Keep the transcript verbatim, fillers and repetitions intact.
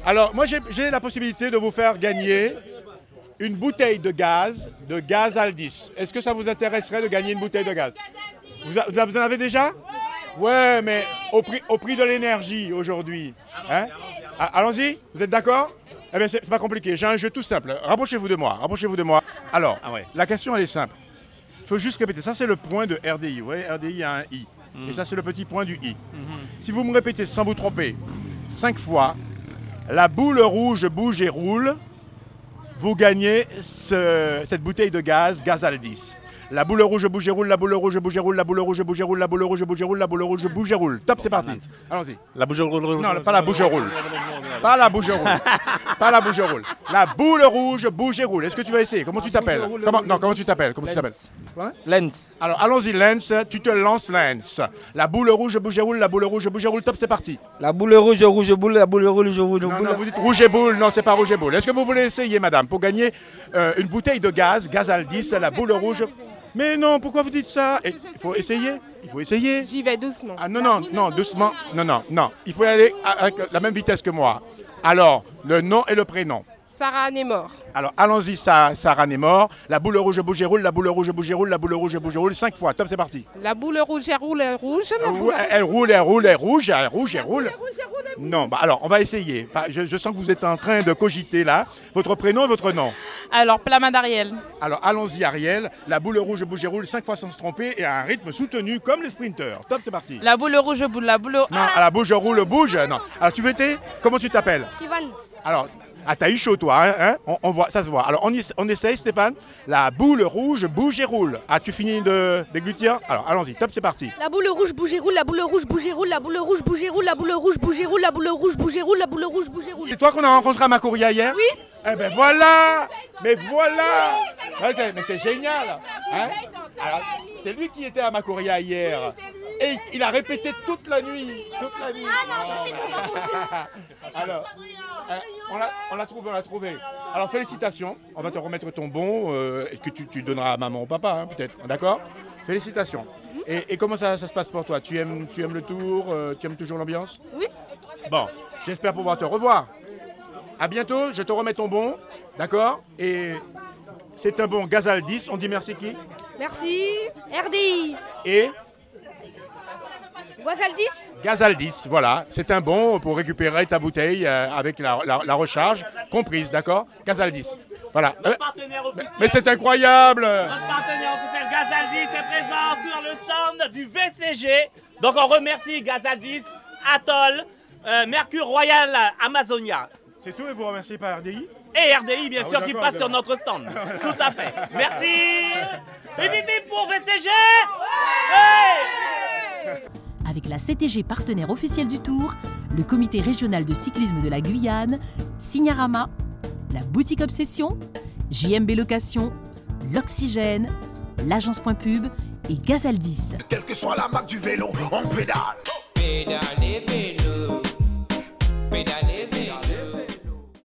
Alors, moi, j'ai, j'ai la possibilité de vous faire gagner une bouteille de gaz, de Gazaldis. Est-ce que ça vous intéresserait de gagner une bouteille de gaz? Vous, a- vous en avez déjà? Ouais, mais au prix, au prix de l'énergie aujourd'hui. Hein? Ah, allons-y, vous êtes d'accord? Eh bien, c'est, c'est pas compliqué. J'ai un jeu tout simple. Rapprochez-vous de moi. Rapprochez-vous de moi. Alors, Ah ouais. la question, elle est simple. Il faut juste répéter. Ça, c'est le point de R D I. Vous voyez, R D I a un I. Mm. Et ça, c'est le petit point du I. Mm-hmm. Si vous me répétez sans vous tromper cinq fois, la boule rouge bouge et roule, vous gagnez ce- cette bouteille de gaz Gazaldis. La boule rouge bouge et roule, la boule rouge bouge et roule, la boule rouge bouge et roule, la boule rouge bouge et roule, la boule rouge bouge et roule. Top, c'est parti. Allons-y. La bouche roule. Non, pas la bouche roule. Pas la bouche roule. Pas la bouche roule. La boule rouge bouge et roule. Est-ce que tu vas essayer? Comment tu t'appelles? Comment Non, comment tu t'appelles? Comment tu t'appelles? Lens. Alors allons-y, Lens. Tu te lances, Lens. La boule rouge bouge et roule, la boule rouge bouge et roule. Top, c'est parti. La boule rouge, rouge boule, la boule rouge, rouge Non, boule. non, vous dites rouge et boule. Non, c'est pas rouge et boule. Est-ce que vous voulez essayer, madame, pour gagner euh, une bouteille de gaz, Gazaldis, la boule rouge? Mais non, pourquoi vous dites ça? Et- Il faut essayer. Il faut essayer. J'y vais doucement. Ah non, non, non, doucement. Non, non, non. Il faut y aller avec la même vitesse que moi. Alors, le nom et le prénom. Sarah Anne est mort. Alors, allons-y, Sa- Sarah n'est mort. La boule rouge bouge et roule, la boule rouge bouge et roule, la boule rouge bouge et roule. Cinq fois. Top, c'est parti. La boule rouge, elle roule, elle rouge. La boule Elle, elle roule, elle roule, elle rouge, elle rouge, elle roule. Non, bah alors, on va essayer. Bah, Je, je sens que vous êtes en train de cogiter là. Votre prénom et votre nom. Alors, Plama d'Ariel. Alors, allons-y, Ariel. La boule rouge bouge et roule cinq fois sans se tromper et à un rythme soutenu comme les sprinteurs. Top, c'est parti. La boule rouge boule, la boule. Non, à la bouge, roule, bouge. Non. Alors, tu veux t'aider? Comment tu t'appelles? Ivan. Alors, ah, t'as eu chaud, toi, hein, hein on, on voit, ça se voit. Alors, on, y- on essaye, Stéphane. La boule rouge bouge et roule. As-tu fini de déglutir? Alors, allons-y, top, c'est parti. La boule rouge bouge et roule, la boule rouge bouge et roule, la boule rouge bouge et roule, la boule rouge bouge et roule, la boule rouge bouge et roule, la boule rouge bouge et roule. C'est toi qu'on a rencontré à Macouria hier? Oui. Eh ben voilà. Mais voilà. Ouais, c'est- mais c'est génial. Hein. Alors, c'est lui qui était à Macouria hier. Et il, il a répété toute la nuit. Toute la nuit. Alors, euh, on l'a on l'a trouvé, on l'a trouvé. Alors, félicitations. On va te remettre ton bon euh, que tu, tu donneras à maman ou papa, hein, peut-être. D'accord? Félicitations. Et, et comment ça, ça se passe pour toi? Tu aimes, tu aimes le tour? euh, Tu aimes toujours l'ambiance? Oui. Bon, j'espère pouvoir te revoir. À bientôt, je te remets ton bon, d'accord? Et c'est un bon Gazaldis, on dit merci qui? Merci. R D I. Et Guazaldis. Gazaldis, voilà, c'est un bon pour récupérer ta bouteille euh, avec la, la- la recharge comprise, d'accord? Gazaldis, voilà. Euh, Partenaire mais, officiel. mais c'est incroyable! Notre partenaire officiel Gazaldis est présent sur le stand du V C G. Donc on remercie Gazaldis, Atoll, euh, Mercure Royal Amazonia C'est tout et vous remerciez par R D I? et R D I bien Ah oui, sûr qui d'accord, passe sur d'accord. notre stand. Tout à fait. Merci. Et bip bip pour V C G. Hey. Avec la C T G partenaire officielle du Tour, le comité régional de cyclisme de la Guyane, Signarama, la boutique Obsession, J M B Location, l'Oxygène, l'agence Point Pub et Gazaldis. Quelle que soit la marque du vélo, on pédale. Pédalez vélo, pédalez vélo.